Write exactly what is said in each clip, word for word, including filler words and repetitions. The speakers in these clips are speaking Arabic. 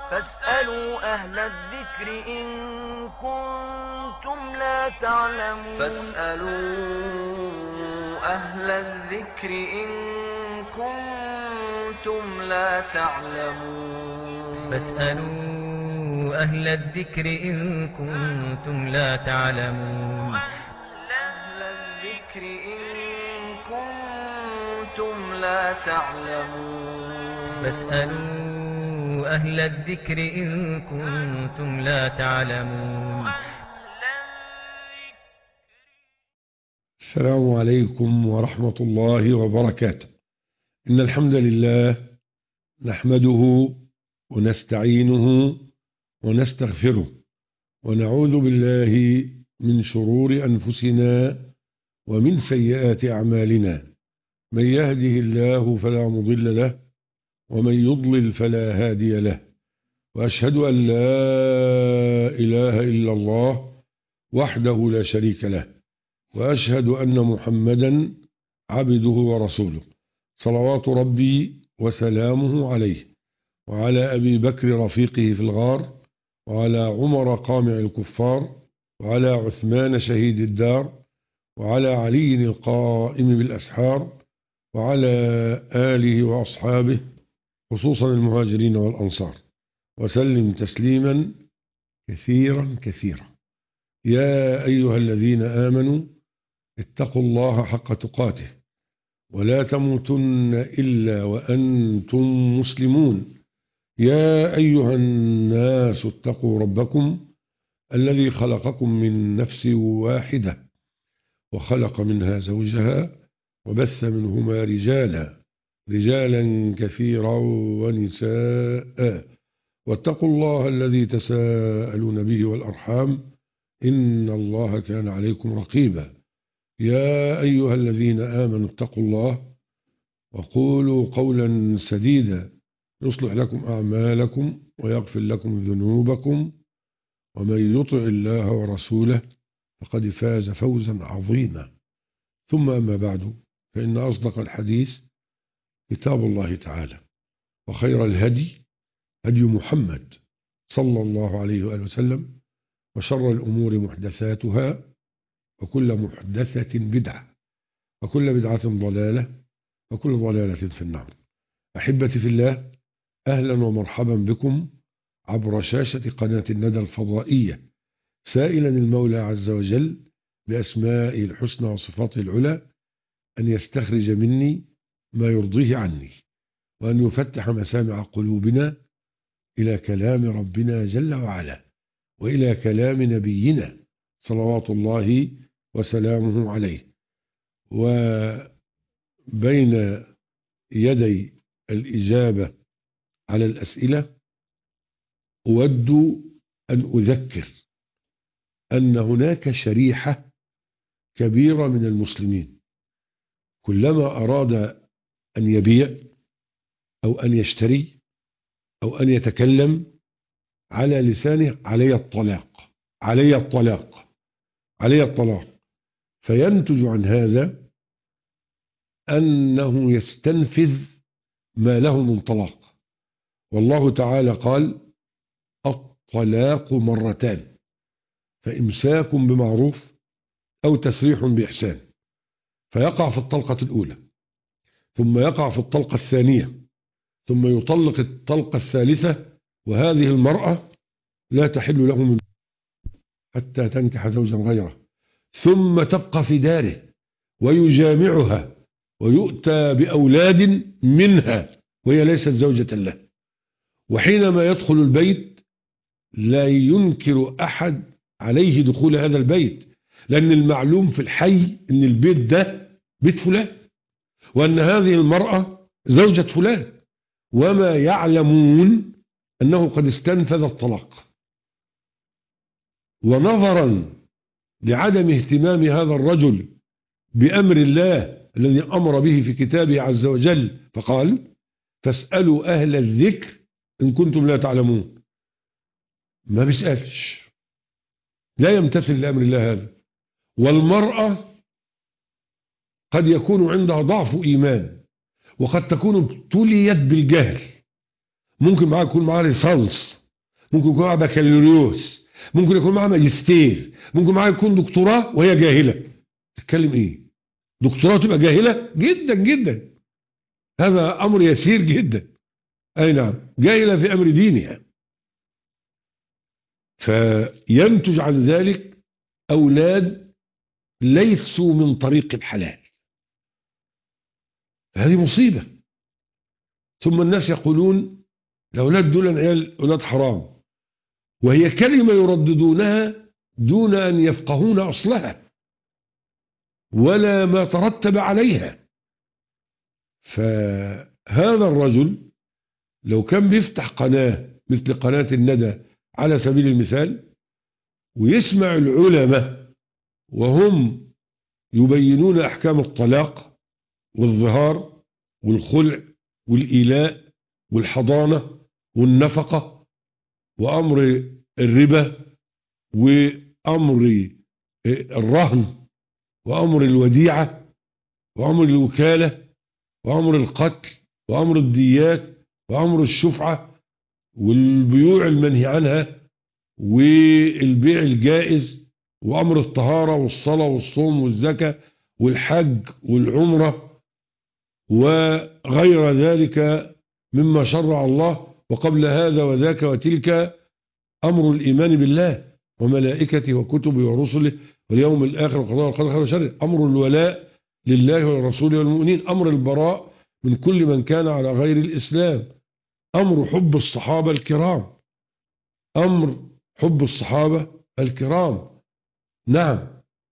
فاسألوا أهل الذكر إن كنتم لا تعلمون فاسألوا أهل الذكر إن كنتم لا تعلمون فاسألوا أهل الذكر إن كنتم لا تعلمون أهل الذكر إن كنتم لا تعلمون فاسألوا أهل الذكر إن كنتم لا تعلمون. السلام عليكم ورحمة الله وبركاته. إن الحمد لله نحمده ونستعينه ونستغفره ونعوذ بالله من شرور أنفسنا ومن سيئات أعمالنا. من يهده الله فلا مضل له ومن يضلل فلا هادي له، وأشهد أن لا إله إلا الله وحده لا شريك له، وأشهد أن محمدا عبده ورسوله، صلوات ربي وسلامه عليه وعلى أبي بكر رفيقه في الغار، وعلى عمر قامع الكفار، وعلى عثمان شهيد الدار، وعلى علي القائم بالأسحار، وعلى آله وأصحابه خصوصا المهاجرين والأنصار، وسلم تسليما كثيرا كثيرا. يا أيها الذين آمنوا اتقوا الله حق تقاته ولا تموتن إلا وأنتم مسلمون. يا أيها الناس اتقوا ربكم الذي خلقكم من نفس واحدة وخلق منها زوجها وبث منهما رجالا رجالا كثيرا ونساء، واتقوا الله الذي تساءلون به والأرحام إن الله كان عليكم رقيبا. يا أيها الذين آمنوا اتقوا الله وقولوا قولا سديدا يصلح لكم أعمالكم ويغفر لكم ذنوبكم، ومن يطع الله ورسوله فقد فاز فوزا عظيما. ثم أما بعد، فإن أصدق الحديث كتاب الله تعالى، وخير الهدي هدي محمد صلى الله عليه وآله وسلم، وشر الأمور محدثاتها، وكل محدثة بدعة، وكل بدعة ضلالة، وكل ضلالة في النار. أحبتي في الله، أهلا ومرحبا بكم عبر شاشة قناة الندى الفضائية، سائلا المولى عز وجل بأسمائه الحسنى وصفاته العلى أن يستخرج مني ما يرضيه عني، وأن يفتح مسامع قلوبنا إلى كلام ربنا جل وعلا، وإلى كلام نبينا صلوات الله وسلامه عليه. وبين يدي الإجابة على الأسئلة أود أن أذكر أن هناك شريحة كبيرة من المسلمين كلما أراد أن يبيع أو أن يشتري أو أن يتكلم على لسانه علي الطلاق علي الطلاق علي الطلاق فينتج عن هذا أنه يستنفذ ما له من طلاق. والله تعالى قال: الطلاق مرتان، فإمساك بمعروف أو تسريح بإحسان. فيقع في الطلقة الأولى، ثم يقع في الطلقة الثانية، ثم يطلق الطلقة الثالثة، وهذه المرأة لا تحل له من حتى تنكح زوجا غيره، ثم تبقى في داره ويجامعها ويؤتى بأولاد منها وهي ليست زوجة له. وحينما يدخل البيت لا ينكر أحد عليه دخول هذا البيت، لأن المعلوم في الحي أن البيت ده بيت فلان، وأن هذه المرأة زوجة فلان، وما يعلمون أنه قد استنفذ الطلاق. ونظرا لعدم اهتمام هذا الرجل بأمر الله الذي أمر به في كتابه عز وجل، فقال: فاسألوا أهل الذكر إن كنتم لا تعلمون. ما بيسألش، لا يمتثل لأمر الله هذا. والمرأة قد يكون عندها ضعف إيمان، وقد تكون ابتليت بالجهل، ممكن معاه يكون معاه ليسانس، ممكن يكون معاه بكالوريوس، ممكن يكون معاه ماجستير، ممكن معاه يكون دكتوراه وهي جاهلة. تتكلم ايه؟ دكتوراه تبقى جاهلة؟ جدا جدا، هذا امر يسير جدا. اي نعم، جاهلة في امر دينها. فينتج عن ذلك اولاد ليسوا من طريق الحلال، هذه مصيبة. ثم الناس يقولون الاولاد دول عيال اولاد حرام، وهي كلمة يرددونها دون ان يفقهون اصلها ولا ما ترتب عليها. فهذا الرجل لو كان بيفتح قناة مثل قناة الندى على سبيل المثال ويسمع العلماء وهم يبينون أحكام الطلاق والظهار والخلع والإيلاء والحضانة والنفقة وأمر الربا وأمر الرهن وأمر الوديعة وأمر الوكالة وأمر القتل وأمر الديات وأمر الشفعة والبيوع المنهي عنها والبيع الجائز وأمر الطهارة والصلاة والصوم والزكاة والحج والعمرة وغير ذلك مما شرع الله، وقبل هذا وذاك وتلك أمر الإيمان بالله وملائكته وكتبه ورسله واليوم الآخر وقضاء القدر خير وشر، أمر الولاء لله ولرسوله والمؤمنين، أمر البراء من كل من كان على غير الإسلام، أمر حب الصحابة الكرام، أمر حب الصحابة الكرام، نعم،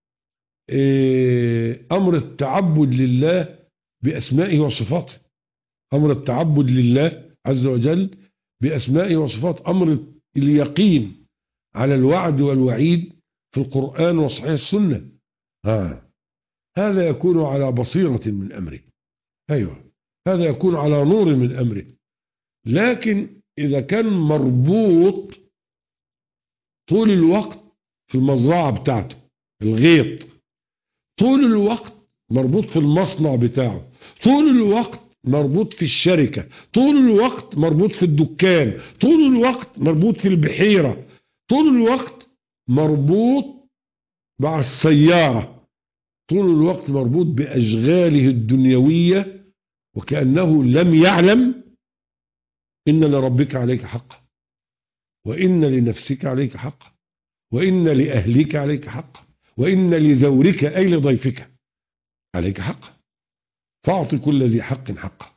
أمر التعبد لله بأسمائه وصفاته، أمر التعبد لله عز وجل بأسمائه وصفاته، أمر اليقين على الوعد والوعيد في القرآن وصحيح السنة. ها. هذا يكون على بصيرة من أمره، أيوة، هذا يكون على نور من أمره. لكن إذا كان مربوط طول الوقت في المزرعة بتاعته الغيط، طول الوقت مربوط في المصنع بتاعه، طول الوقت مربوط في الشركة، طول الوقت مربوط في الدكان، طول الوقت مربوط في البحيرة، طول الوقت مربوط مع السيارة، طول الوقت مربوط بأشغاله الدنيوية، وكأنه لم يعلم إن لربك عليك حقا، وإن لنفسك عليك حقا، وإن لأهلك عليك حقا، وإن لزورك أي لضيفك عليك حقا، فأعطي كل ذي حق حقه.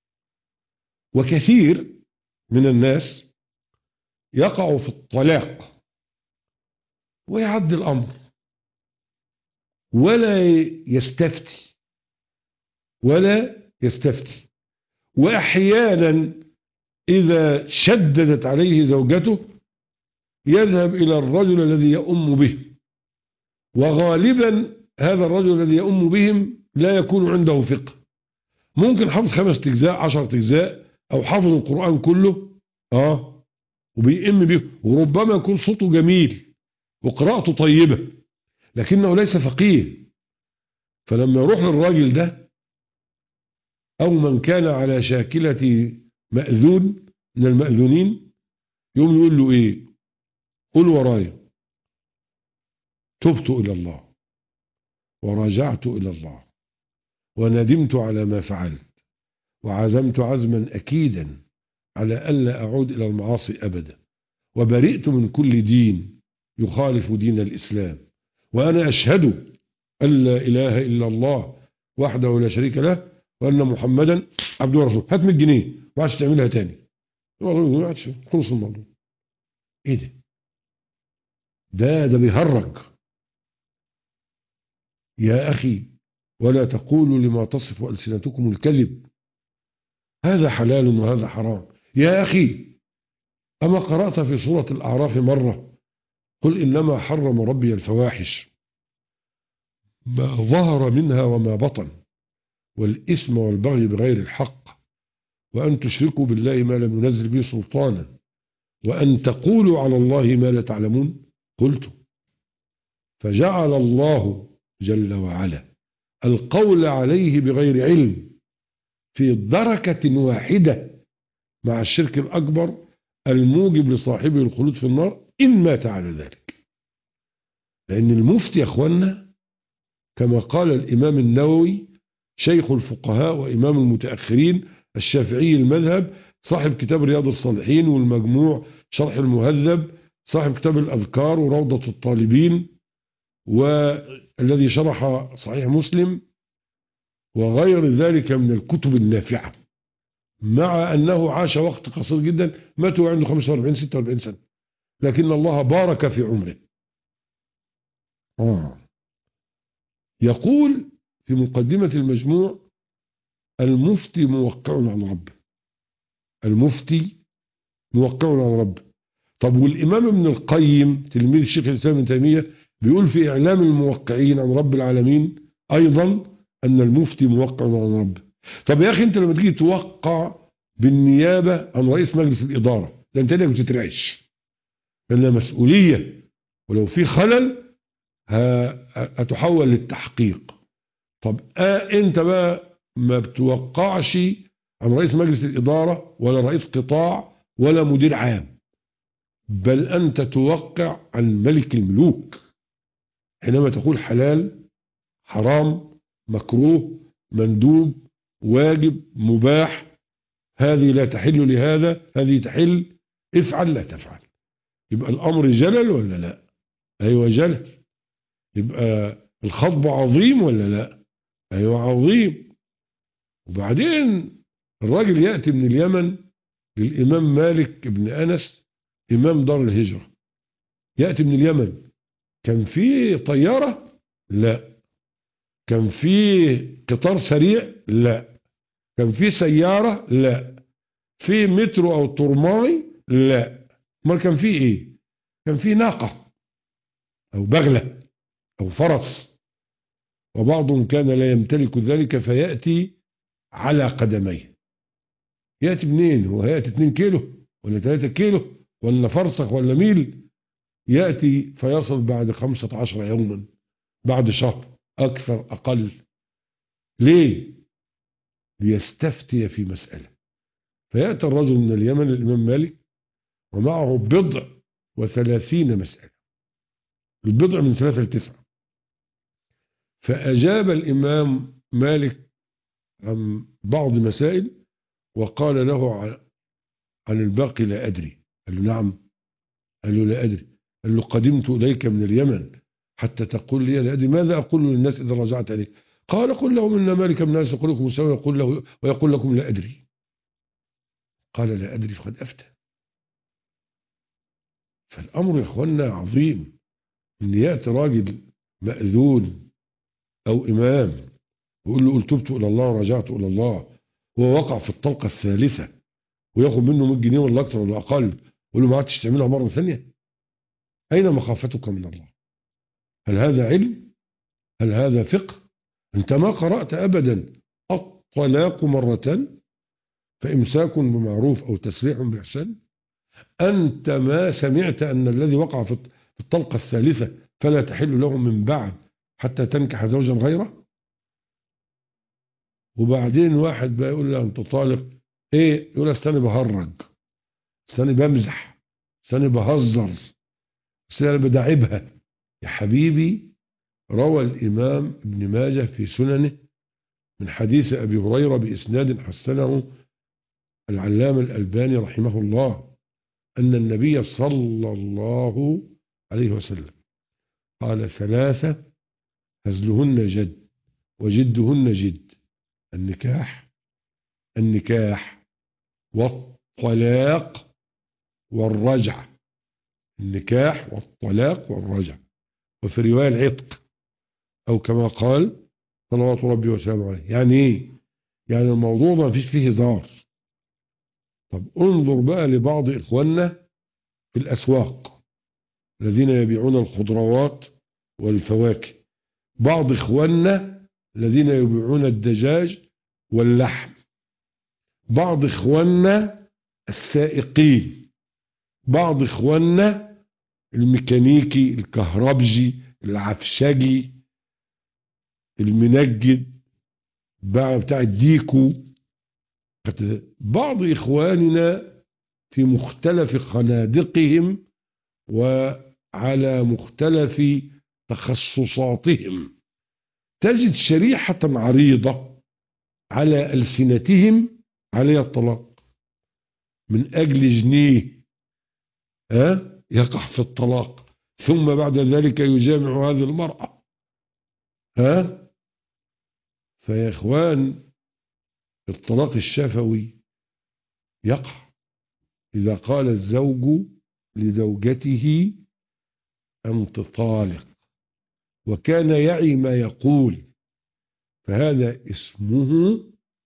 وكثير من الناس يقع في الطلاق ويعدي الأمر ولا يستفتي ولا يستفتي وأحيانا إذا شددت عليه زوجته يذهب إلى الرجل الذي يؤم به، وغالبا هذا الرجل الذي يؤم بهم لا يكون عنده فقه، ممكن حافظ خمس أجزاء عشرة أجزاء أو حافظ القرآن كله آه وبيئم به، وربما يكون صوته جميل وقراءته طيبة لكنه ليس فقيه. فلما يروح للراجل ده أو من كان على شاكلة مأذون من المأذونين يوم يقول له إيه؟ قل ورايا تبت إلى الله ورجعت إلى الله وندمت على ما فعلت وعزمت عزما أكيدا على ألا أعود إلى المعاصي أبدا، وبرئت من كل دين يخالف دين الإسلام، وأنا أشهد أن لا إله إلا الله وحده لا شريك له وأن محمدا عبده ورسوله. هات مية جنيه ما عادش تعملها تاني، خلص الموضوع. إيه ده؟ ده ده بيهرج. يا أخي ولا تقولوا لما تصف ألسنتكم الكذب هذا حلال وهذا حرام. يا أخي أما قرأت في سورة الأعراف مرة قل إنما حرم ربي الفواحش ما ظهر منها وما بطن والإثم والبغي بغير الحق وأن تشركوا بالله ما لم ينزل به سلطانا وأن تقولوا على الله ما لا تعلمون قلت. فجعل الله جل وعلا القول عليه بغير علم في دركة واحدة مع الشرك الأكبر الموجب لصاحبه الخلود في النار إن مات على ذلك. لأن المفتي يا أخوانا كما قال الإمام النووي شيخ الفقهاء وإمام المتأخرين الشافعي المذهب صاحب كتاب رياض الصالحين والمجموع شرح المهذب صاحب كتاب الأذكار وروضة الطالبين والذي شرح صحيح مسلم وغير ذلك من الكتب النافعة، مع أنه عاش وقت قصير جدا، مات عنده خمسة وأربعين ستة وأربعين سنة، لكن الله بارك في عمره. آه. يقول في مقدمة المجموع المفتي موقع عن ربه، المفتي موقع عن ربه. طب والإمام ابن القيم تلميذ الشيخ الإسلام ابن تيمية بيقول في إعلام الموقعين عن رب العالمين أيضا أن المفتي موقع عن ربه. طب يا أخي أنت لما تيجي توقع بالنيابة عن رئيس مجلس الإدارة ده أنت ليه بتترعش؟ لأنها مسؤولية، ولو في خلل هتحول للتحقيق. طب آه أنت بقى ما بتوقعش عن رئيس مجلس الإدارة ولا رئيس قطاع ولا مدير عام، بل أنت توقع عن ملك الملوك حينما تقول حلال حرام مكروه مندوب واجب مباح، هذه لا تحل لهذا هذه تحل، افعل لا تفعل. يبقى الأمر جلل ولا لا؟ أيوة جلل. يبقى الخطب عظيم ولا لا؟ أيوة عظيم. وبعدين الراجل يأتي من اليمن للإمام مالك بن أنس إمام دار الهجرة، يأتي من اليمن، كان في طيارة؟ لا. كان في قطار سريع؟ لا. كان في سيارة؟ لا. في مترو أو ترماي؟ لا. ما كان في إيه؟ كان في ناقة أو بغلة أو فرس، وبعضهم كان لا يمتلك ذلك فيأتي على قدميه. يأتي منين؟ هو هيأتي اتنين كيلو ولا تلاتة كيلو ولا فرسخ ولا ميل؟ يأتي فيصل بعد خمسة عشر يوما، بعد شهر أكثر أقل. ليه؟ ليستفتي في مسألة. فيأتي الرجل من اليمن الإمام مالك ومعه بضع وثلاثين مسألة، البضع من ثلاثة لتسعة. فأجاب الإمام مالك عن بعض مسائل وقال له عن الباقي لا أدري. قال له نعم. قال له لا أدري. قال له قدمت إليك من اليمن حتى تقول لي لا أدري، ماذا أقول للناس إذا رجعت إليه؟ قال قل لهم إن مالك من الناس يقول لكم مساوي يقول له ويقول لكم لا أدري. قال لا أدري فقد أفتى. فالأمر يا إخواننا عظيم، إن يأتي راجل مأذون أو إمام ويقول له قلت تبت إلى الله ورجعت إلى الله، هو وقع في الطلقة الثالثة وياخد منه مية جنيه ولا أكثر ولا أقل، يقول له ما عادش تعملها مرة ثانية؟ أين مخافتك من الله؟ هل هذا علم؟ هل هذا فقه؟ أنت ما قرأت أبدا الطلاق مرتان فإمساك بمعروف أو تسريح بإحسان؟ أنت ما سمعت أن الذي وقع في الطلقة الثالثة فلا تحل له من بعد حتى تنكح زوجا غيره؟ وبعدين واحد بقى يقول له أنت طالق إيه؟ يقول استني بهرج، استني بمزح، استني بهزر، استني بدعبها. يا حبيبي روى الإمام ابن ماجه في سننه من حديث أبي هريرة بإسناد حسنه العلامة الألباني رحمه الله أن النبي صلى الله عليه وسلم قال ثلاثة هزلهن جد وجدهن جد: النكاح النكاح والطلاق والرجع. النكاح والطلاق والرجع، وفي رواية العتق، أو كما قال صلوات ربي وسلامه عليه. يعني إيه؟ يعني الموضوع ما فيش فيه هزار. طب انظر بقى لبعض إخواننا في الأسواق الذين يبيعون الخضروات والفواكه، بعض إخواننا الذين يبيعون الدجاج واللحم، بعض إخواننا السائقين، بعض إخواننا الميكانيكي الكهربجي العفشجي المنجد بتاع الديكو بعض إخواننا في مختلف خنادقهم وعلى مختلف تخصصاتهم تجد شريحة عريضة على ألسنتهم عليها الطلاق من أجل جنيه أه؟ يقع في الطلاق ثم بعد ذلك يجامع هذه المرأة ها فيا إخوان الطلاق الشفوي يقع إذا قال الزوج لزوجته أنت طالق وكان يعي ما يقول فهذا اسمه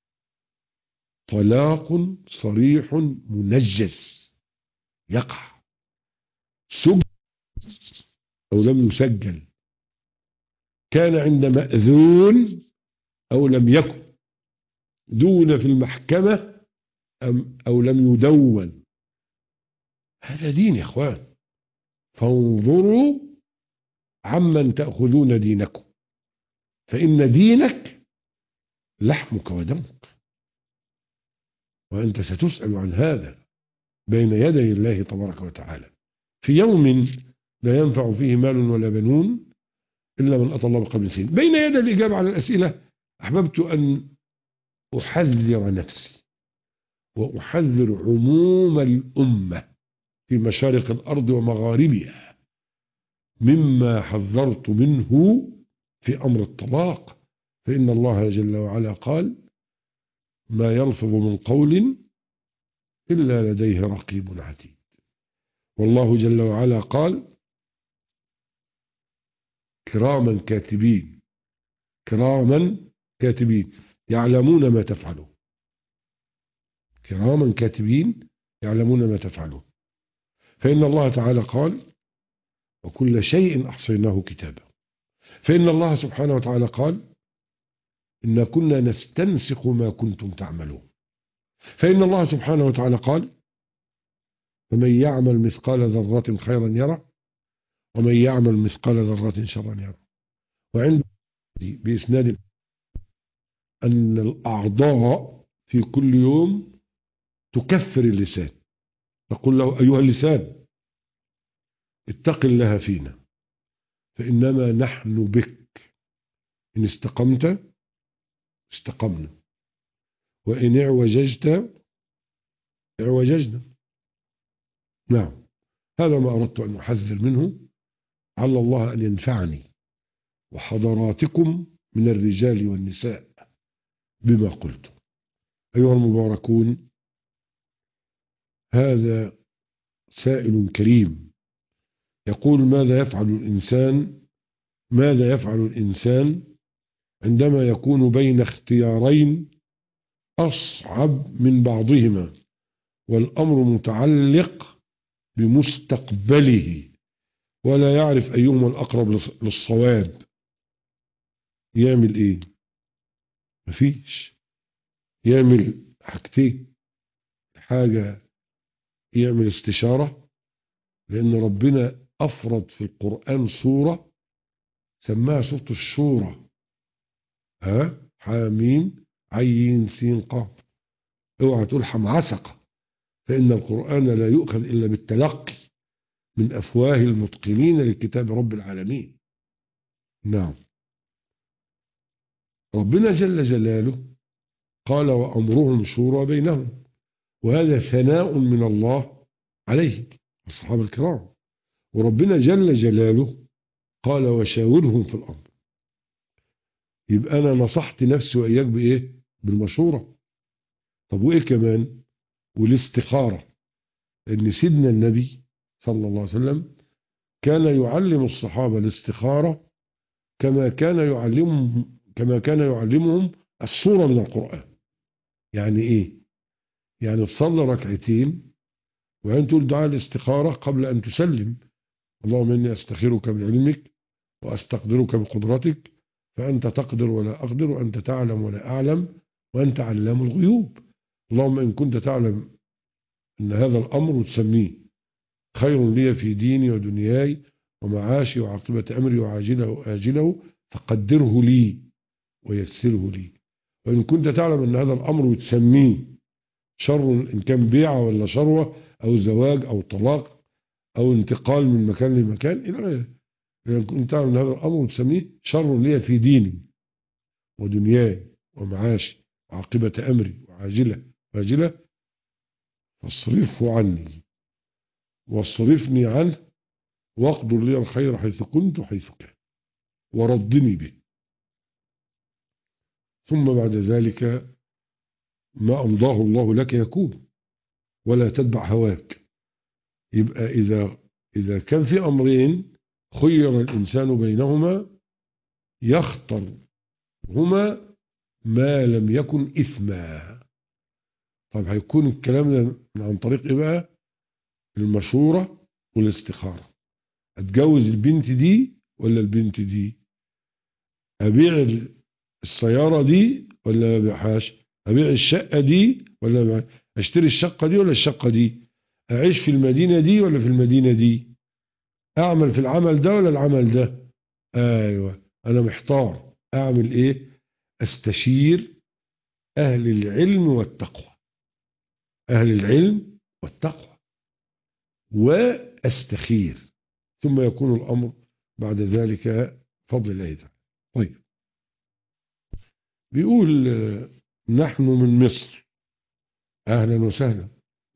طلاق صريح منجز يقع سجل أو لم يسجل كان عند مأذون أو لم يكن دون في المحكمة أم أو لم يدون هذا دين يا إخوان فانظروا عمن تأخذون دينكم فإن دينك لحمك ودمك وأنت ستسأل عن هذا بين يدي الله تبارك وتعالى في يوم لا ينفع فيه مال ولا بنون إلا من أتى الله بقلب سليم. بين يدي الإجابة على الأسئلة أحببت أن أحذر نفسي وأحذر عموم الأمة في مشارق الأرض ومغاربها مما حذرت منه في أمر الطلاق فإن الله جل وعلا قال ما يلفظ من قول إلا لديه رقيب عتيد والله جل وعلا قال كراما كاتبين كراما كاتبين يعلمون ما تفعلون كراما كاتبين يعلمون ما تفعلون فإن الله تعالى قال وكل شيء أحصيناه كتابا فإن الله سبحانه وتعالى قال إن كنا نستنسخ ما كنتم تعملون فإن الله سبحانه وتعالى قال فمن يعمل مثقال ذرة خيرا يرى ومن يعمل مثقال ذرة شرا يرى وعند بإسناد أن الأعضاء في كل يوم تكفر اللسان تقول له أيها اللسان اتق الله فينا فإنما نحن بك إن استقمت استقمنا وإن اعوججت اعوججنا نعم هذا ما أردت أن أحذر منه على الله أن ينفعني وحضراتكم من الرجال والنساء بما قلت أيها المباركون هذا سائل كريم يقول ماذا يفعل الإنسان ماذا يفعل الإنسان عندما يكون بين اختيارين أصعب من بعضهما والأمر متعلق بمستقبله ولا يعرف أيهما الأقرب للصواب يعمل إيه مفيش يعمل حاجتين حاجة يعمل استشارة لأن ربنا أفرض في القرآن سورة سماها سورة الشورى ها حاميم عين سين قاف اوعى تقول حمعسقة فإن القرآن لا يؤخذ إلا بالتلقي من أفواه المتقنين لكتاب رب العالمين نعم ربنا جل جلاله قال وأمرهم شورى بينهم وهذا ثناء من الله عليه الصحابة الكرام وربنا جل جلاله قال وشاورهم في الأمر يبقى أنا نصحت نفسي وإياك بإيه بالمشورة طب وإيه كمان والاستخارة لأن سيدنا النبي صلى الله عليه وسلم كان يعلم الصحابة الاستخارة كما كان يعلمهم كما كان يعلمهم السورة من القرآن يعني إيه يعني تصلي ركعتين وأن تقول دعاء الاستخارة قبل أن تسلم اللهم إني أستخيرك بعلمك وأستقدرك بقدرتك فأنت تقدر ولا أقدر وأنت تعلم ولا أعلم وأنت علام الغيوب اللهم إن كنت تعلم أن هذا الأمر وتسميه خير لي في ديني ودنياي ومعاشي وعاقبة أمري وعاجله وآجله فقدره لي ويسره لي وإن كنت تعلم أن هذا الأمر وتسميه شر إن كان بيعة ولا شروة أو زواج أو طلاق أو انتقال من مكان لمكان إلى غيره. إذا كنت تعمل هذا الأمر وتسميه شر لي في ديني ودنياي ومعاشي وعاقبة أمري وعاجلة واجلة فاصرفه عني واصرفني عنه واقدر لي الخير حيث كنت حيث كان وردني به. ثم بعد ذلك ما أمضاه الله لك يكون ولا تتبع هواك. يبقى إذا إذا كان في أمرين خير الإنسان بينهما يختار هما ما لم يكن إثما. طب هيكون الكلام ده عن طريق إيه بقى؟ المشورة والاستخارة. أتجوز البنت دي ولا البنت دي؟ أبيع السيارة دي ولا ما أبيعهاش؟ أبيع الشقة دي ولا ما أشتري الشقة دي ولا الشقة دي؟ أعيش في المدينة دي ولا في المدينة دي؟ أعمل في العمل ده ولا العمل ده؟ أيوة أنا محتار أعمل إيه؟ أستشير أهل العلم والتقوى، أهل العلم والتقوى وأستخير، ثم يكون الأمر بعد ذلك فضل الله تعالى. طيب بيقول نحن من مصر أهلا وسهلا،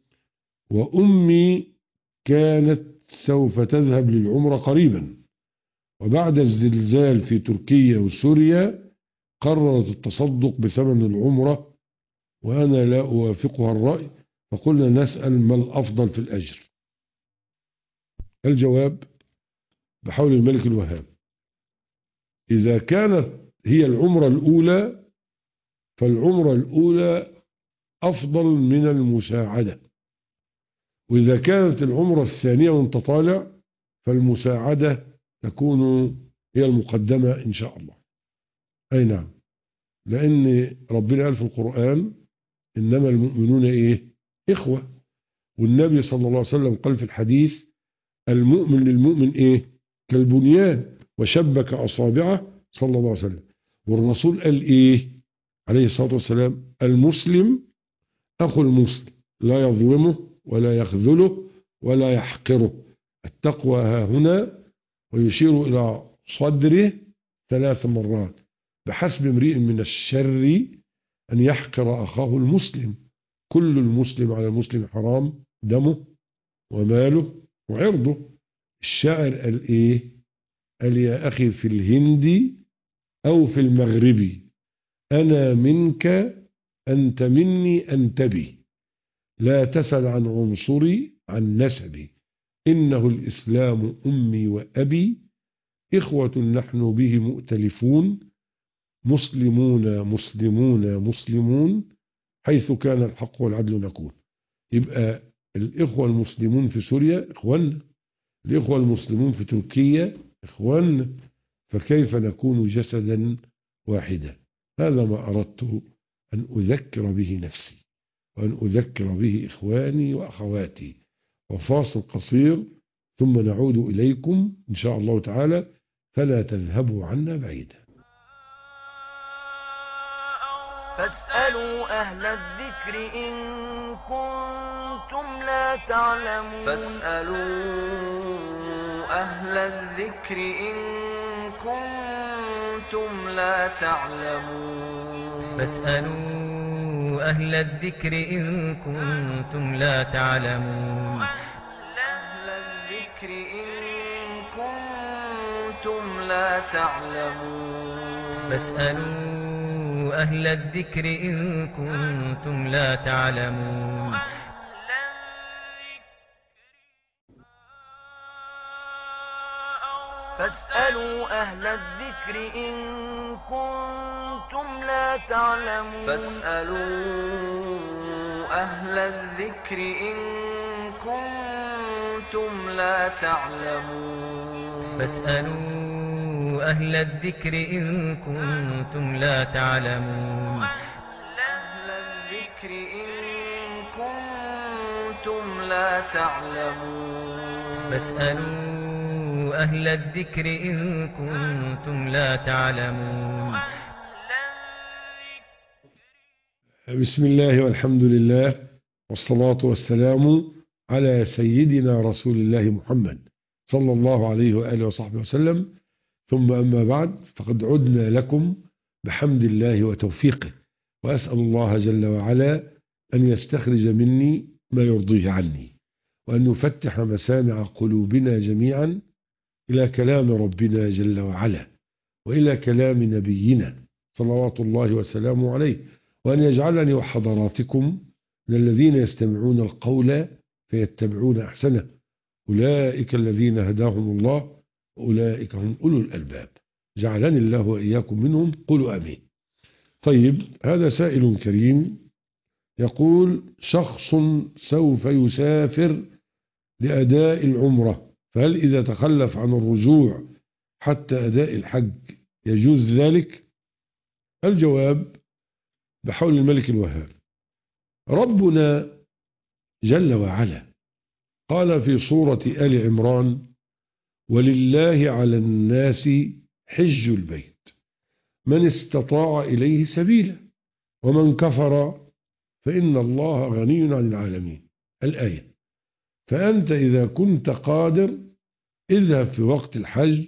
وأمي كانت سوف تذهب للعمرة قريبا، وبعد الزلزال في تركيا وسوريا قررت التصدق بثمن العمرة، وأنا لا أوافقها الرأي، فقلنا نسأل ما الأفضل في الأجر. الجواب بحول الملك الوهاب، إذا كانت هي العمرة الأولى فالعمرة الأولى أفضل من المساعدة، وإذا كانت العمرة الثانية وانت طالع فالمساعدة تكون هي المقدمة إن شاء الله. أي نعم، لأن ربنا قال في القرآن إنما المؤمنون إيه؟ إخوة، والنبي صلى الله عليه وسلم قال في الحديث المؤمن للمؤمن إيه؟ كالبنيان وشبك أصابعه صلى الله عليه وسلم. والرسول قال إيه عليه الصلاة والسلام؟ المسلم أخو المسلم لا يظلمه ولا يخذله ولا يحقره. التقوى ها هنا، ويشير إلى صدره ثلاث مرات، بحسب امرئ من الشر أن يحقر أخاه المسلم، كل المسلم على المسلم حرام دمه وماله وعرضه. الشاعر قال إيه؟ قال يا أخي في الهند أو في المغرب أنا منك أنت مني أنت بي، لا تسل عن عنصري عن نسبي، إنه الإسلام أمي وأبي، إخوة نحن به مؤتلفون، مسلمون مسلمون مسلمون، حيث كان الحق والعدل نكون. يبقى الإخوة المسلمون في سوريا إخواننا، الإخوة المسلمون في تركيا إخواننا، فكيف نكون جسدا واحدا؟ هذا ما أردت أن أذكر به نفسي وأن أذكر به إخواني وأخواتي. وفاصل قصير ثم نعود إليكم إن شاء الله تعالى، فلا تذهبوا عنا بعيدا. فاسألوا أهل الذكر إن كنتم لا تعلمون فاسألوا أهل الذكر إن كنتم لا تعلمون فاسألوا أهل الذكر إن كنتم لا تعلمون أهل الذكر إن كنتم لا تعلمون فاسألوا أهل الذكر إن كنتم لا تعلمون فاسألوا أهل الذكر إن كنتم لا تعلمون فاسألوا أهل الذكر إن كنتم لا تعلمون فاسألوا أهل الذكر إن كنتم لا تعلمون أهل الذكر إن كنتم لا تعلمون فاسألوا أهل الذكر إن كنتم لا تعلمون. بسم الله والحمد لله والصلاة والسلام على سيدنا رسول الله محمد صلى الله عليه وآله وصحبه وسلم. ثم أما بعد، فقد عدنا لكم بحمد الله وتوفيقه، وأسأل الله جل وعلا أن يستخرج مني ما يرضيه عني، وأن يفتح مسامع قلوبنا جميعا إلى كلام ربنا جل وعلا، وإلى كلام نبينا صلوات الله وسلامه عليه، وأن يجعلني وحضراتكم من الذين يستمعون القول فيتبعون أحسنه، أولئك الذين هداهم الله وأولئك هم أولو الألباب، جعلني الله وإياكم منهم، قولوا آمين. طيب، هذا سائل كريم يقول: شخص سوف يسافر لأداء العمرة، فهل إذا تخلف عن الرجوع حتى أداء الحج يجوز ذلك؟ الجواب بحول الملك الوهاب. ربنا جل وعلا قال في سورة آل عمران: ولله على الناس حج البيت من استطاع إليه سبيلا ومن كفر فإن الله غني عن العالمين. الآية. فأنت إذا كنت قادر اذهب في وقت الحج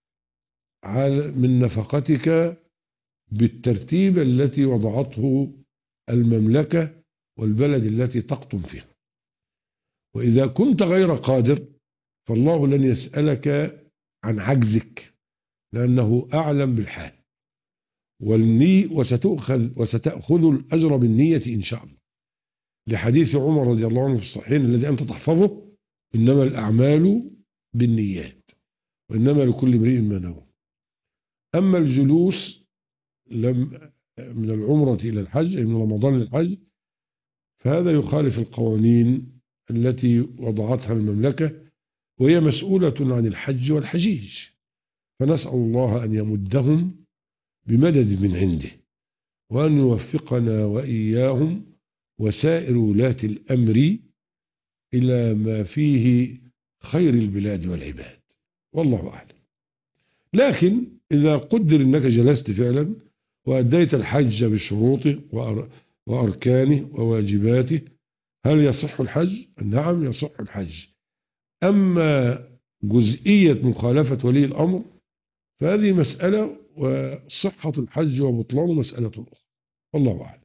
من نفقتك بالترتيب التي وضعته المملكة والبلد التي تقطن فيها. وإذا كنت غير قادر فالله لن يسألك عن عجزك، لأنه أعلم بالحال، والني وستأخذ, وستأخذ الأجر بالنية إن شاء الله، لحديث عمر رضي الله عنه في الصحيحين الذي أنت تحفظه: إنما الأعمال بالنيات وإنما لكل امرئ ما نوى. أما الجلوس لم من العمرة إلى الحج، من رمضان للحج، فهذا يخالف القوانين التي وضعتها المملكة، وهي مسؤولة عن الحج والحجيج، فنسأل الله أن يمدهم بمدد من عنده، وأن يوفقنا وإياهم وسائر ولاة الأمر إلى ما فيه خير البلاد والعباد، والله أعلم. لكن إذا قدر أنك جلست فعلا وأديت الحج بشروطه وأركانه وواجباته، هل يصح الحج؟ نعم يصح الحج. أما جزئية مخالفة ولي الأمر فهذه مسألة، وصحة الحج وبطلانه مسألة أخرى، والله أعلم.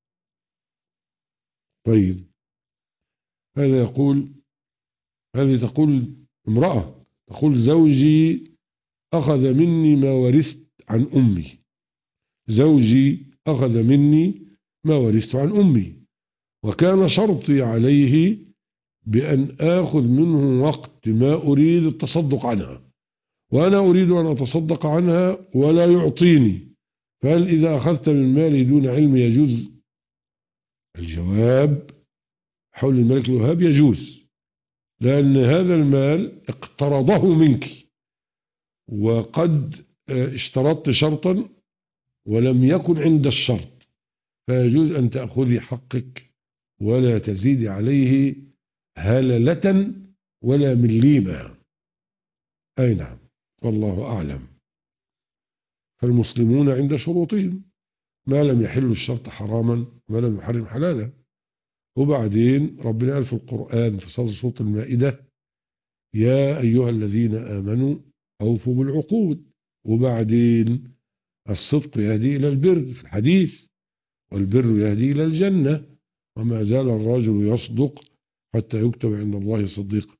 طيب، هذا يقول هذه تقول امرأة تقول: زوجي أخذ مني ما ورثت عن أمي زوجي أخذ مني ما ورثت عن أمي وكان شرطي عليه بأن آخذ منه وقت ما أريد التصدق عنها، وأنا أريد أن أتصدق عنها ولا يعطيني، فهل إذا أخذت من مالي دون علم يجوز؟ الجواب حول الملك الوهاب: يجوز، لأن هذا المال اقترضه منك، وقد اشترطت شرطا ولم يكن عند الشرط، فيجوز أن تأخذي حقك ولا تزيدي عليه هللة ولا مليمة. أي نعم، والله أعلم. فالمسلمون عند شروطهم، ما لم يحل الشرط حراما ما لم يحرم حلالا. وبعدين ربنا قال في القرآن في سورة المائدة: يا أيها الذين آمنوا أوفوا بالعقود. وبعدين الصدق يهدي إلى البر في الحديث، والبر يهدي إلى الجنة، وما زال الرجل يصدق حتى يكتب عند الله صديقا.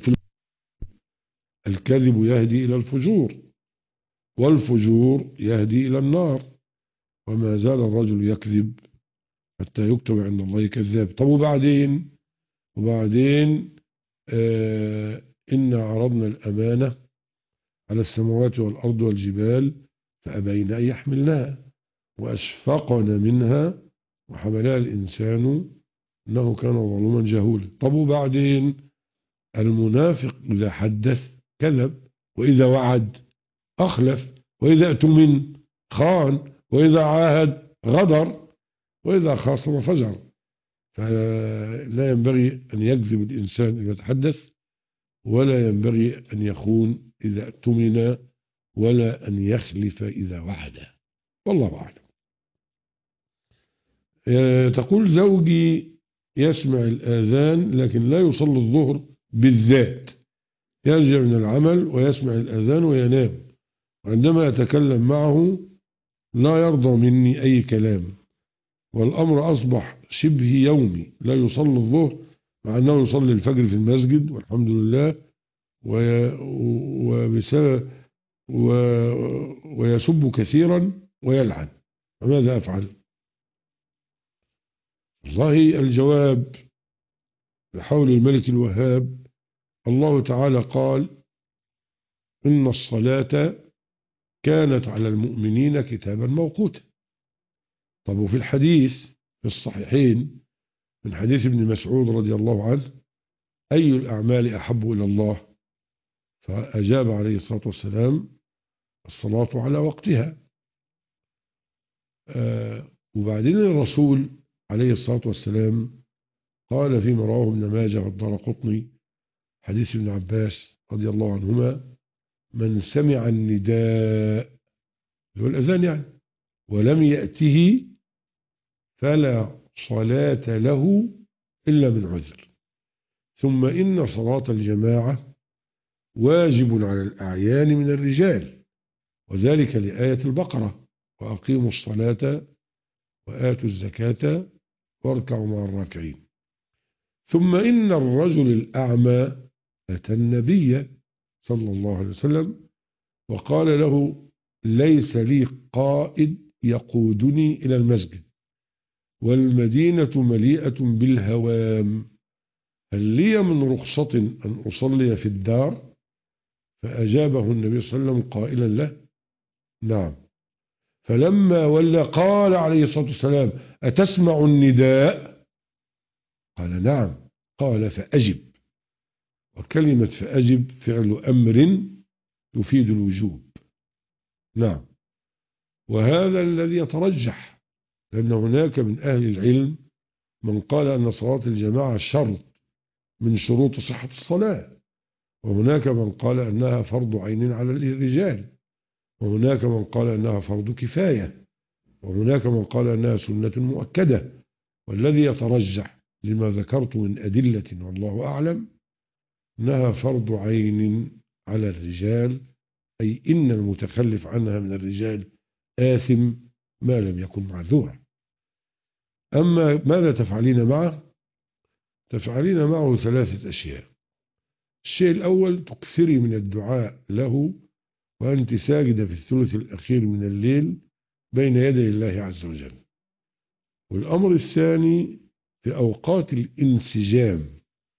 الكذب يهدي إلى الفجور، والفجور يهدي إلى النار، وما زال الرجل يكذب حتى يكتب عند الله كذاب. طب وبعدين وبعدين آه إنا عرضنا الأمانة على السماوات والأرض والجبال فأبين أن يحملناها وأشفقن منها وحملها الإنسان إنه كان ظلوما جهولا. طب وبعدين المنافق إذا حدث كذب، وإذا وعد أخلف، وإذا اؤتمن خان، وإذا عاهد غدر، وإذا خاصم فجر. فلا ينبغي أن يكذب الإنسان إذا تحدث، ولا ينبغي أن يخون إذا اؤتمن، ولا أن يخلف إذا وعد، والله أعلم. تقول: زوجي يسمع الآذان لكن لا يصلي الظهر بالذات، يرجع من العمل ويسمع الآذان وينام، عندما أتكلم معه لا يرضى مني أي كلام، والأمر أصبح شبه يومي، لا يصلي الظهر مع أنه يصلي الفجر في المسجد والحمد لله، وبسبب ويسب كثيرا ويلعن، فماذا أفعل؟ والله الجواب بحول الملك الوهاب، الله تعالى قال إن الصلاة كانت على المؤمنين كتابا موقوتا. طب وفي الحديث في الصحيحين من حديث ابن مسعود رضي الله عنه أي الأعمال أحب إلى الله؟ فأجاب عليه الصلاة والسلام الصلاة على وقتها. آه وبعدين الرسول عليه الصلاة والسلام قال فيما رواه ابن ماجه والدارقطني حديث ابن عباس رضي الله عنهما من سمع النداء اللي هو الأذان يعني ولم يأته فلا صلاة له إلا من عذر، ثم إن صلاة الجماعة واجب على الأعيان من الرجال، وذلك لآية البقرة وأقيموا الصلاة وآتوا الزكاة واركعوا مع الراكعين. ثم إن الرجل الأعمى أتى النبي صلى الله عليه وسلم وقال له ليس لي قائد يقودني إلى المسجد والمدينة مليئة بالهوام، هل لي من رخصة أن أصلي في الدار؟ فأجابه النبي صلى الله عليه وسلم قائلا له نعم. فلما ولى قال عليه الصلاة والسلام أتسمع النداء؟ قال نعم. قال فأجب. وكلمة فأجب فعل أمر يفيد الوجوب. نعم. وهذا الذي يترجح، لأن هناك من أهل العلم من قال أن صلاة الجماعة شرط من شروط صحة الصلاة، وهناك من قال أنها فرض عين على الرجال، وهناك من قال أنها فرض كفاية، وهناك من قال أنها سنة مؤكدة. والذي يترجح لما ذكرت من أدلة والله أعلم أنها فرض عين على الرجال، أي إن المتخلف عنها من الرجال آثم ما لم يكن معذورا. أما ماذا تفعلين معه؟ تفعلين معه ثلاثة أشياء. الشيء الأول تكثري من الدعاء له وأنت ساجدة في الثلث الأخير من الليل بين يدي الله عز وجل. والأمر الثاني في أوقات الانسجام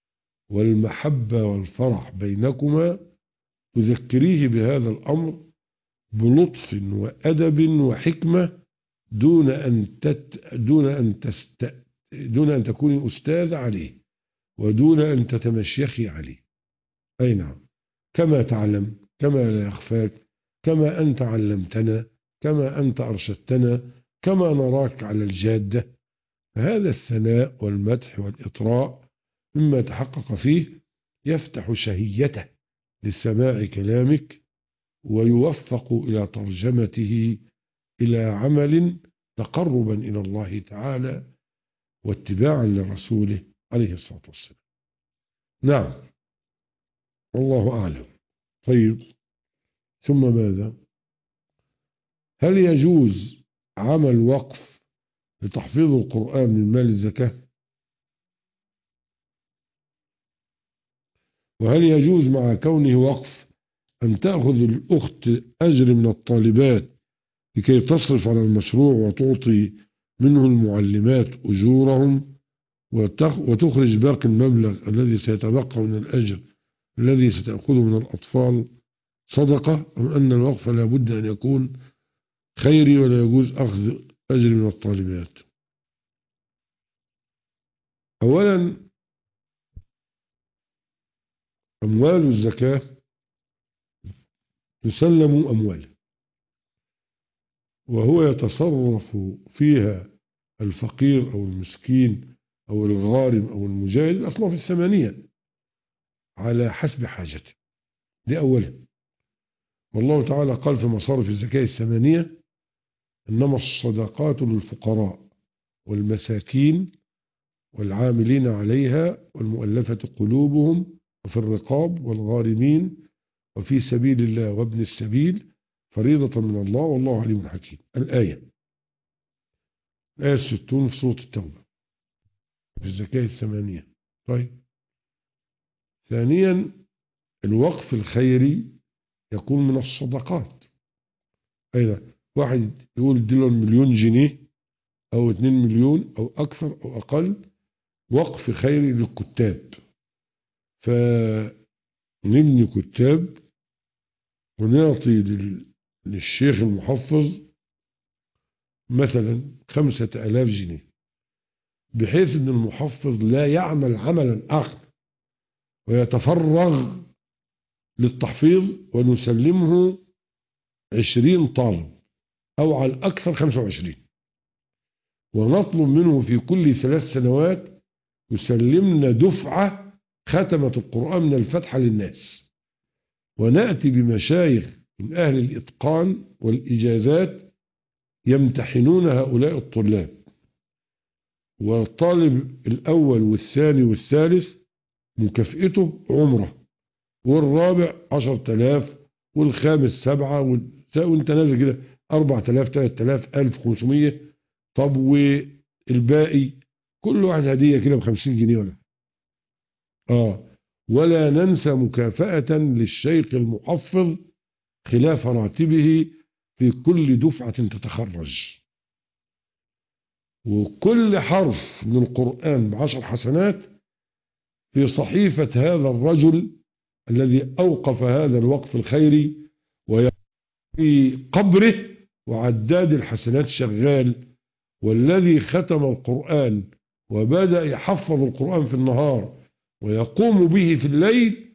والمحبة والفرح بينكما تذكريه بهذا الأمر بلطف وأدب وحكمة دون أن تت دون أن تست دون أن تكوني أستاذ عليه ودون أن تتمشيخي عليه. أي نعم، كما تعلم، كما لا يخفاك، كما أنت علمتنا، كما أنت أرشدتنا، كما نراك على الجادة. فهذا الثناء والمدح والإطراء مما تحقق فيه يفتح شهيته للسماع كلامك ويوفق إلى ترجمته إلى عمل تقربا إلى الله تعالى واتباعا لرسوله عليه الصلاة والسلام. نعم، والله أعلم. طيب، ثم ماذا؟ هل يجوز عمل وقف لتحفيظ القرآن من مال الزكاة؟ وهل يجوز مع كونه وقف أن تأخذ الأخت أجر من الطالبات لكي تصرف على المشروع وتعطي منه المعلمات أجورهم وتخرج باقي المبلغ الذي سيتبقى من الأجر الذي ستأخذه من الأطفال صدقة، أم أن الوقف لا بد أن يكون خيري ولا يجوز أخذ أجر من الطالبات؟ أولا، أموال الزكاة تسلم أمواله وهو يتصرف فيها الفقير أو المسكين أو الغارم أو المجاهد، الأصناف الثمانية على حسب حاجته. دي أولا. والله تعالى قال في مصارف الزكاة الثمانية إنما الصدقات للفقراء والمساكين والعاملين عليها والمؤلفة قلوبهم وفي الرقاب والغارمين وفي سبيل الله وابن السبيل فريضة من الله والله عليم حكيم. الآية الآية الستون في سورة التوبة في الزكاة الثمانية. طيب، ثانيا الوقف الخيري يكون من الصدقات. أيضا واحد يقول دول مليون جنيه أو اتنين مليون أو أكثر أو أقل وقف خيري للكتاب، فنبني كتاب ونعطي للشيخ المحفظ مثلا خمسة آلاف جنيه، بحيث أن المحفظ لا يعمل عملا آخر ويتفرغ للتحفيظ، ونسلمه عشرين طالب أو على الأكثر خمسة وعشرين، ونطلب منه في كل ثلاث سنوات يسلمنا دفعة ختمت القرآن من الفتحة للناس، ونأتي بمشايخ من أهل الإتقان والإجازات يمتحنون هؤلاء الطلاب، والطالب الأول والثاني والثالث مكافئته عمره، والرابع عشرة آلاف، والخامس سبعة، وانت نازل كده أربعة آلاف ثلاثة آلاف ألف وخمسمية. طب والباقي كل واحد هدية كده بخمسين جنيه ولا آه ولا ننسى مكافأة للشيخ المحفظ خلاف راتبه في كل دفعة تتخرج، وكل حرف من القرآن بعشر حسنات في صحيفة هذا الرجل الذي أوقف هذا الوقف الخيري، وفي قبره وعداد الحسنات شغال، والذي ختم القرآن وبدأ يحفظ القرآن في النهار ويقوم به في الليل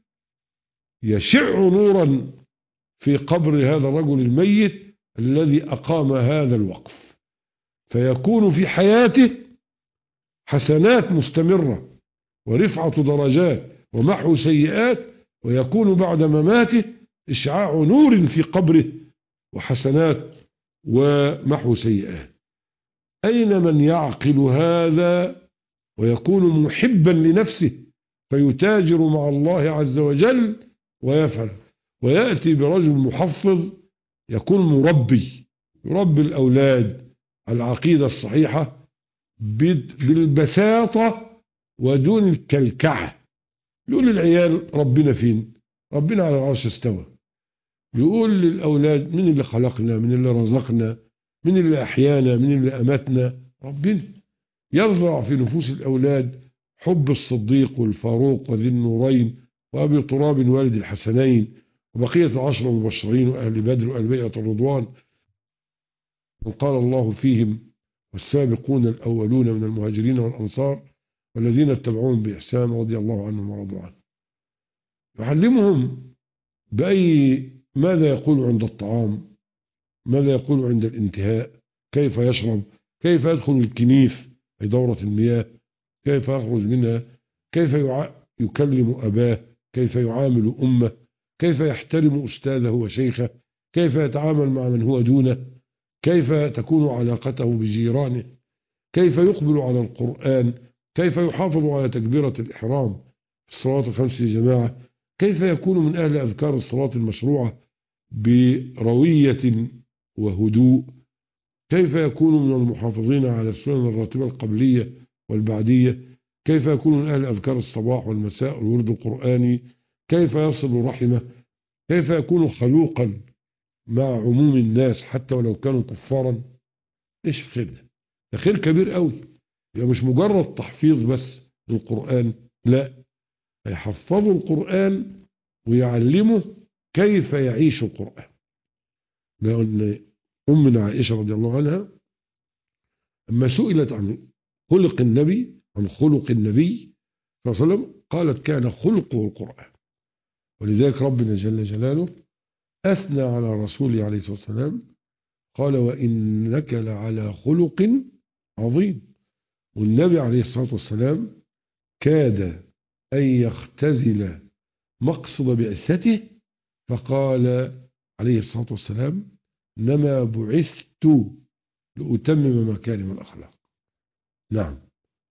يشع نورا في قبر هذا الرجل الميت الذي أقام هذا الوقف، فيكون في حياته حسنات مستمرة ورفعة درجات ومحو سيئات، ويكون بعد مماته إشعاع نور في قبره وحسنات ومحو سيئات. أين من يعقل هذا ويكون محبا لنفسه فيتاجر مع الله عز وجل ويفعل، ويأتي برجل محفظ يكون مربي يربي الأولاد على العقيدة الصحيحة بالبساطة ودون الكلكعة. يقول للعيال ربنا فين؟ ربنا على العرش استوى. يقول للأولاد من اللي خلقنا، من اللي رزقنا، من اللي أحيانا، من اللي أمتنا؟ ربنا. يزرع في نفوس الأولاد حب الصديق والفاروق وذي النورين وأبي تراب والد الحسنين وبقية العشر المبشرين وأهل بدر وأهل بيعة الرضوان، وقال الله فيهم والسابقون الأولون من المهاجرين والأنصار والذين اتبعوهم بإحسان رضي الله عنهم ورضوا عنه. يعلمهم بأي ماذا يقول عند الطعام، ماذا يقول عند الانتهاء، كيف يشرب، كيف يدخل الكنيف في دورة المياه، كيف يخرج منها، كيف يكلم أباه، كيف يعامل أمه، كيف يحترم أستاذه وشيخه، كيف يتعامل مع من هو دونه، كيف تكون علاقته بجيرانه، كيف يقبل على القرآن، كيف يحافظ على تكبيرة الإحرام في الصلاة الخمس جماعة، كيف يكون من أهل أذكار الصلاة المشروعة بروية وهدوء، كيف يكون من المحافظين على السنن الراتبة القبلية والبعدية، كيف يكون من أهل أذكار الصباح والمساء والورد القرآني، كيف يصل رحمه، كيف يكون خلوقا مع عموم الناس حتى ولو كانوا كفارا. إيش خير؟ ده خير كبير قوي. يعني مش مجرد تحفيظ بس للقرآن، لا، يحفظوا القرآن ويعلمه كيف يعيش القرآن. لأن أمنا عائشة رضي الله عنها لما سئلت عن خلق النبي عن خلق النبي صلى الله عليه وسلم قالت كان خلقه القرآن. ولذلك ربنا جل جلاله أثنى على رسوله عليه الصلاة والسلام قال وإنك لعلى خلق عظيم. والنبي عليه الصلاة والسلام كاد أن يختزل مقصد بعثته فقال عليه الصلاة والسلام إنما بعثت لأتمم مكارم الأخلاق. نعم.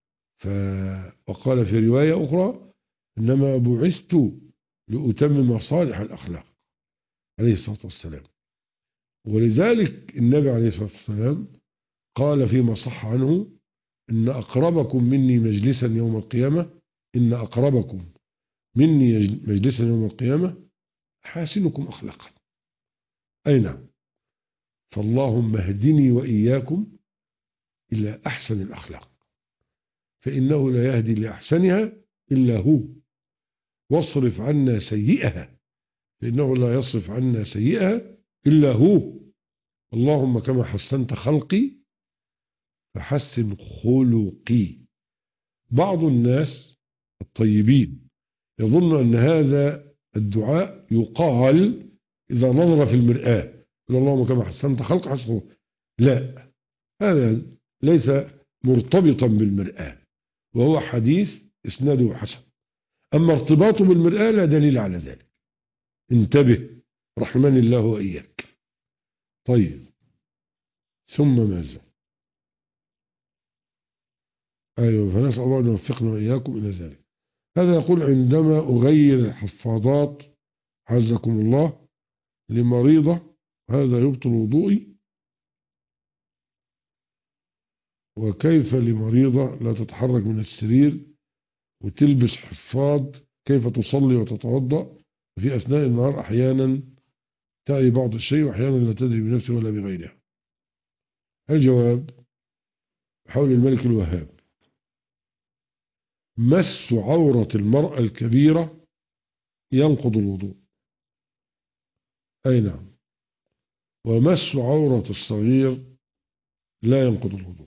ف... وقال في رواية أخرى إنما بعثت لأتمم صالح الأخلاق عليه الصلاة والسلام. ولذلك النبي عليه الصلاة والسلام قال فيما صح عنه إن أقربكم مني مجلسا يوم القيامة إن أقربكم مني مجلسا يوم القيامة حاسنكم أخلاقا. أي نعم. فاللهم اهدني وإياكم إلى أحسن الأخلاق فإنه لا يهدي لأحسنها إلا هو، واصرف عنا سيئها فإنه لا يصرف عنا سيئها إلا هو. اللهم كما حسنت خلقي فحسن خلقي. بعض الناس الطيبين يظن أن هذا الدعاء يقال إذا نظر في المرآة اللهم كما حسنت خلق حسن. لا، هذا ليس مرتبطا بالمرآة وهو حديث إسناده حسن. أما ارتباطه بالمرآة لا دليل على ذلك. انتبه رحمن الله وإياك. طيب ثم ماذا؟ أيوة فنسأل الله أن يوفقنا وإياكم إلى ذلك. هذا يقول عندما أغير الحفاضات عزكم الله لمريضة هذا يبطل وضوئي، وكيف لمريضة لا تتحرك من السرير وتلبس حفاض كيف تصلي وتتوضأ في أثناء النهار أحيانا تعي بعض الشيء وأحيانا لا تدري بنفسها ولا بغيرها؟ الجواب حول الملك الوهاب: مس عورة المرأة الكبيرة ينقض الوضوء. أي نعم. ومس عورة الصغير لا ينقض الوضوء،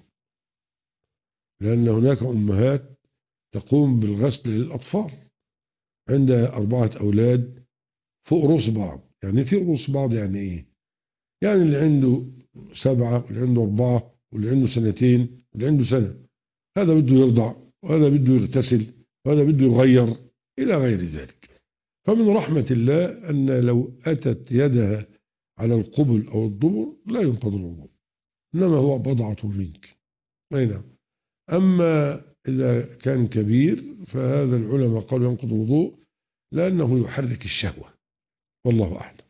لأن هناك أمهات تقوم بالغسل للأطفال عندها أربعة أولاد فوق رؤوس بعض. يعني في رؤوس بعض يعني إيه؟ يعني اللي عنده سبعة واللي عنده أربعة واللي عنده سنتين واللي عنده سنة، هذا بده يرضع وهذا بده يغتسل وهذا بده يغير إلى غير ذلك. فمن رحمة الله أن لو أتت يدها على القبل أو الدبر لا ينقض الوضوء، إنما هو بضعة منك. أي نعم. أما إذا كان كبير فهذا العلماء قالوا ينقض الوضوء لأنه يحرك الشهوة، والله أعلم.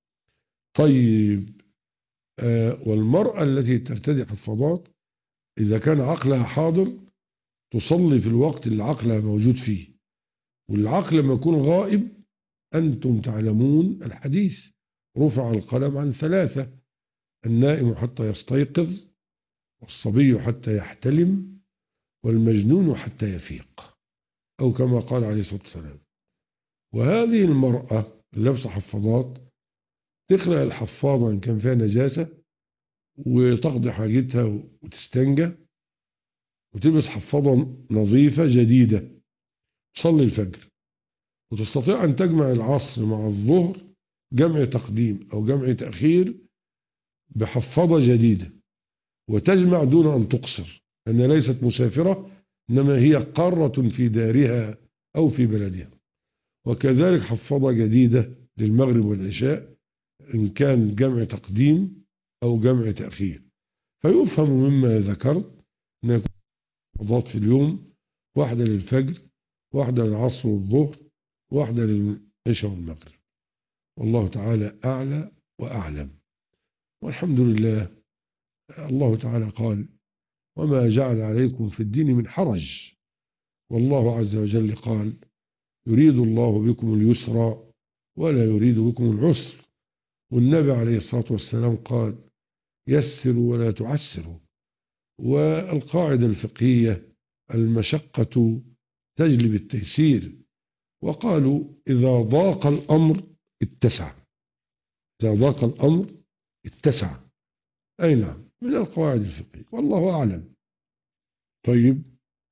طيب آه والمرأة التي ترتدي حفاضات إذا كان عقلها حاضر تصلي في الوقت اللي عقلها موجود فيه، والعقل لما يكون غائب أنتم تعلمون الحديث رفع القلم عن ثلاثة: النائم حتى يستيقظ، والصبي حتى يحتلم، والمجنون حتى يفيق، أو كما قال عليه الصلاة والسلام. وهذه المرأة لابسة حفاضات تخلع الحفاضة إن كان فيها نجاسة وتقضي حاجتها وتستنجى وتلبس حفاضة نظيفة جديدة تصلي الفجر، وتستطيع أن تجمع العصر مع الظهر جمع تقديم أو جمع تأخير بحفاضة جديدة، وتجمع دون أن تقصر، لأنها ليست مسافرة إنما هي قارة في دارها أو في بلدها. وكذلك حفاضة جديدة للمغرب والعشاء إن كان جمع تقديم أو جمع تأخير. فيفهم مما ذكرت أن يكون حفاضات في اليوم، واحدة للفجر واحدة للعصر والظهر واحدة للعشاء والمغرب. والله تعالى أعلى وأعلم، والحمد لله. الله تعالى قال: وما جعل عليكم في الدين من حرج. والله عز وجل قال: يريد الله بكم اليسر ولا يريد بكم العسر. والنبي عليه الصلاة والسلام قال: يسروا ولا تعسروا. والقاعدة الفقهية: المشقة تجلب التيسير. وقالوا: إذا ضاق الأمر اتسع. إذا ضاق الأمر اتسع. أي نعم، من القواعد الفقهية، والله أعلم. طيب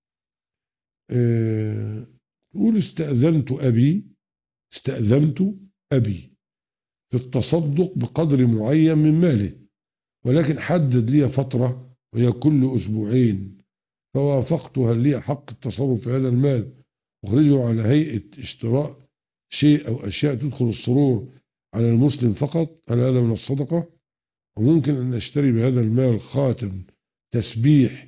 أه تقول: استأذنت أبي استأذنت أبي في التصدق بقدر معين من ماله، ولكن حدد لي فترة وهي كل أسبوعين، فوافقت. هل لي حق التصرف في هذا المال أخرجه على هيئة اشتراء شيء أو أشياء تدخل السرور على المسلم فقط؟ هل هذا من الصدقة؟ وممكن أن أشتري بهذا المال خاتم تسبيح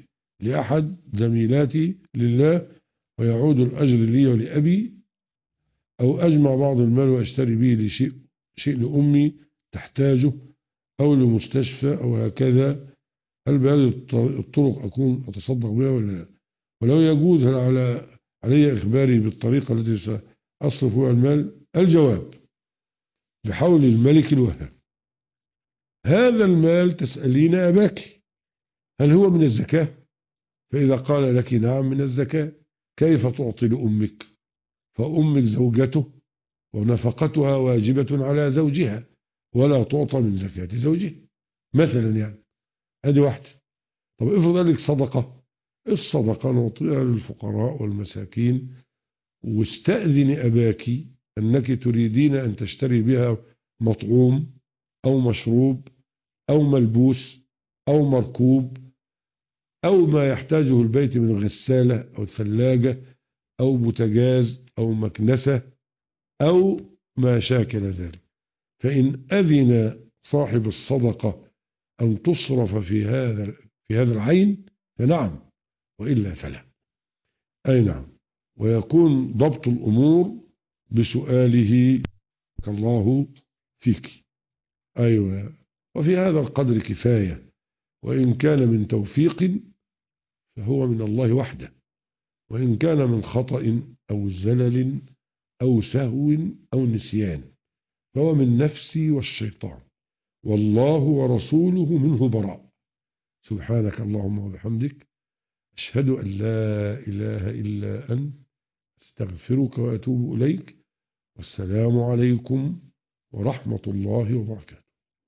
لأحد زميلاتي لله ويعود الأجر لي ولأبي، أو أجمع بعض المال وأشتري به لشيء شيء لأمي تحتاجه، أو لمستشفى أو هكذا، هل بهذه الطرق أكون أتصدق بها ولا لا؟ ولو يجوز هل على علي إخباري بالطريقة التي سأصرف بها المال؟ الجواب بحول الملك الوهاب. هذا المال تسألين أباك هل هو من الزكاة؟ فإذا قال لك نعم من الزكاة، كيف تعطي لأمك؟ فأمك زوجته ونفقتها واجبة على زوجها ولا تعطى من زكاة زوجها مثلا، يعني هذه واحدة. طب افرض لك صدقة، الصدقة نعطيها للفقراء والمساكين، واستأذن أباك أنك تريدين أن تشتري بها مطعوم أو مشروب أو ملبوس أو مركوب أو ما يحتاجه البيت من غسالة أو ثلاجة أو بوتاجاز أو مكنسة أو ما شاكل ذلك، فإن أذن صاحب الصدقة أن تصرف في هذا في هذا العين فنعم، وإلا فلا. أي نعم. ويكون ضبط الأمور بسؤاله الله فيك. أيوة. وفي هذا القدر كفاية، وإن كان من توفيق فهو من الله وحده، وإن كان من خطأ أو زلل أو سهو أو نسيان فهو من نفسي والشيطان، والله ورسوله منه براء. سبحانك اللهم وبحمدك، أشهد أن لا إله إلا أنت، استغفرك وأتوب إليك، والسلام عليكم ورحمة الله وبركاته.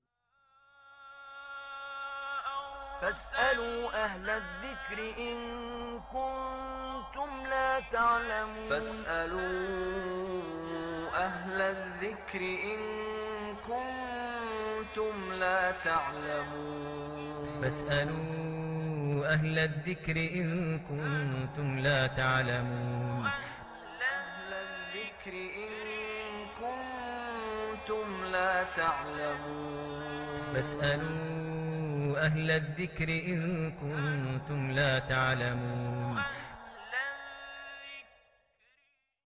فاسألوا أهل الذكر إن كنتم لا تعلمون فاسألوا أهل الذكر إن كنتم لا تعلمون فاسألوا أهل الذكر إن كنتم لا تعلمون أهل الذكر إن كنتم لا تعلمون فاسألوا أهل الذكر إن كنتم لا تعلمون